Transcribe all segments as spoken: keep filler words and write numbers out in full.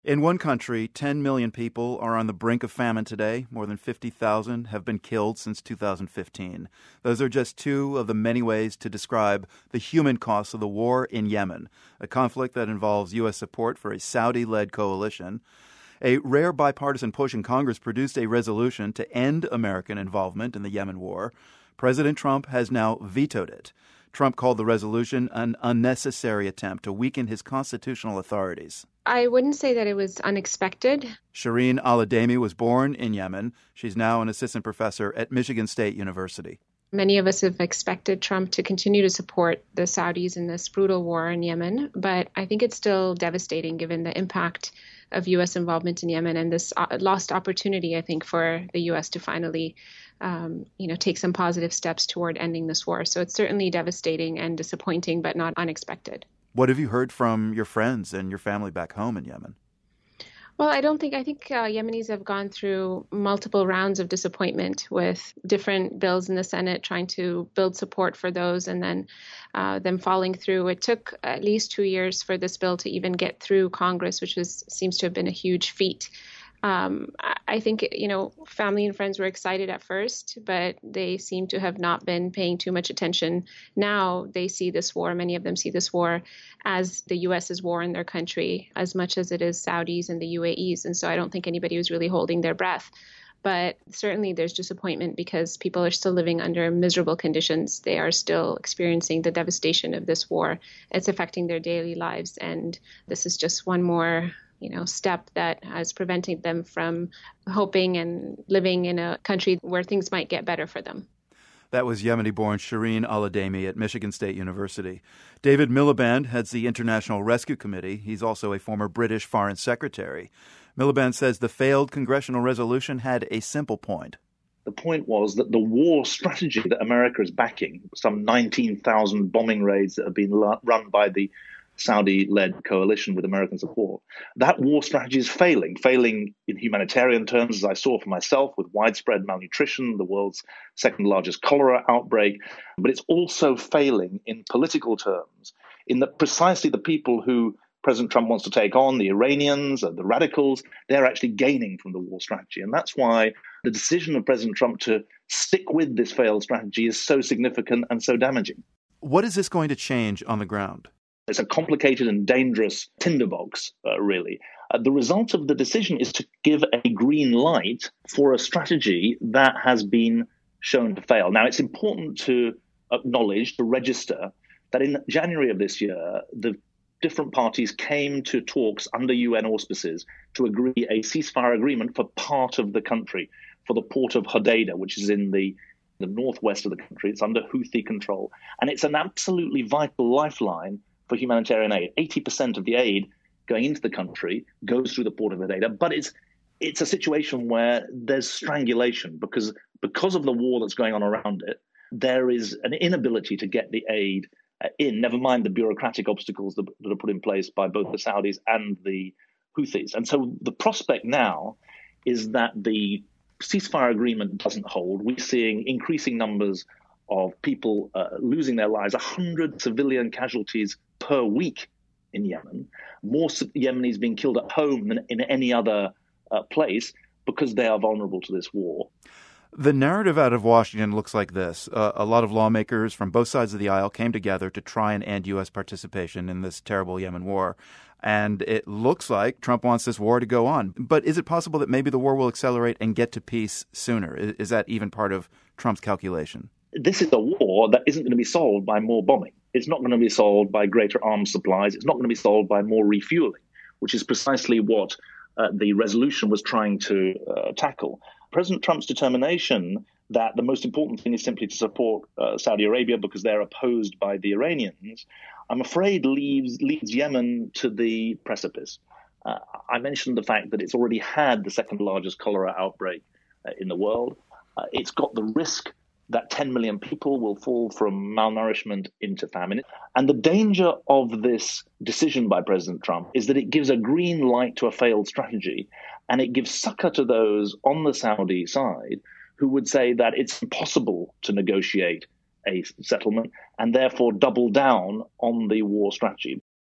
In one country, ten million people are on the brink of famine today. More than fifty thousand have been killed since two thousand fifteen. Those are just two of the many ways to describe the human costs of the war in Yemen, a conflict that involves U S support for a Saudi-led coalition. A rare bipartisan push in Congress produced a resolution to end American involvement in the Yemen war. President Trump has now vetoed it. Trump called the resolution an unnecessary attempt to weaken his constitutional authorities. I wouldn't say that it was unexpected. Shireen Al-Adeimi was born in Yemen. She's now an assistant professor at Michigan State University. Many of us have expected Trump to continue to support the Saudis in this brutal war in Yemen, but I think it's still devastating given the impact of U S involvement in Yemen and this lost opportunity, I think, for the U S to finally um, you know, take some positive steps toward ending this war. So it's certainly devastating and disappointing, but not unexpected. What have you heard from your friends and your family back home in Yemen? Well, I don't think, I think uh, Yemenis have gone through multiple rounds of disappointment with different bills in the Senate trying to build support for those and then uh, them falling through. It took at least two years for this bill to even get through Congress, which was, seems to have been a huge feat. Um, I think, you know, family and friends were excited at first, but they seem to have not been paying too much attention. Now they see this war, many of them see this war as the U S's war in their country, as much as it is Saudis and the U A Es. And so I don't think anybody was really holding their breath. But certainly there's disappointment because people are still living under miserable conditions. They are still experiencing the devastation of this war. It's affecting their daily lives. And this is just one more you know, step that is preventing them from hoping and living in a country where things might get better for them. That was Yemeni-born Shireen Al-Adeimi at Michigan State University. David Miliband heads the International Rescue Committee. He's also a former British Foreign Secretary. Miliband says the failed congressional resolution had a simple point. The point was that the war strategy that America is backing, some nineteen thousand bombing raids that have been run by the Saudi-led coalition with American support, that war strategy is failing, failing in humanitarian terms, as I saw for myself, with widespread malnutrition, the world's second largest cholera outbreak. But it's also failing in political terms, in that precisely the people who President Trump wants to take on, the Iranians, the radicals, they're actually gaining from the war strategy. And that's why the decision of President Trump to stick with this failed strategy is so significant and so damaging. What is this going to change on the ground? It's a complicated and dangerous tinderbox, uh, really. Uh, the result of the decision is to give a green light for a strategy that has been shown to fail. Now, it's important to acknowledge, to register, that in January of this year, the different parties came to talks under U N auspices to agree a ceasefire agreement for part of the country, for the port of Hodeidah, which is in the, the northwest of the country. It's under Houthi control. And it's an absolutely vital lifeline for humanitarian aid. eighty percent of the aid going into the country goes through the port of Hodeidah, but it's it's a situation where there's strangulation because because of the war that's going on around it. There is an inability to get the aid uh, in, never mind the bureaucratic obstacles that, that are put in place by both the Saudis and the Houthis. And so the prospect now is that the ceasefire agreement doesn't hold. We're seeing increasing numbers of people uh, losing their lives, one hundred civilian casualties per week in Yemen, more Yemenis being killed at home than in any other uh, place because they are vulnerable to this war. The narrative out of Washington looks like this. Uh, a lot of lawmakers from both sides of the aisle came together to try and end U S participation in this terrible Yemen war. And it looks like Trump wants this war to go on. But is it possible that maybe the war will accelerate and get to peace sooner? Is, is that even part of Trump's calculation? This is a war that isn't going to be solved by more bombing. It's not going to be solved by greater arms supplies. It's not going to be solved by more refueling, which is precisely what uh, the resolution was trying to uh, tackle. President Trump's determination that the most important thing is simply to support uh, Saudi Arabia because they're opposed by the Iranians, I'm afraid leaves leads Yemen to the precipice. Uh, I mentioned the fact that it's already had the second largest cholera outbreak uh, in the world. Uh, it's got the risk that ten million people will fall from malnourishment into famine. And the danger of this decision by President Trump is that it gives a green light to a failed strategy, and it gives succor to those on the Saudi side who would say that it's impossible to negotiate a settlement and therefore double down on the war strategy.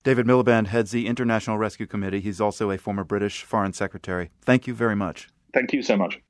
David Miliband heads the International Rescue Committee. He's also a former British Foreign Secretary. Thank you very much. Thank you so much.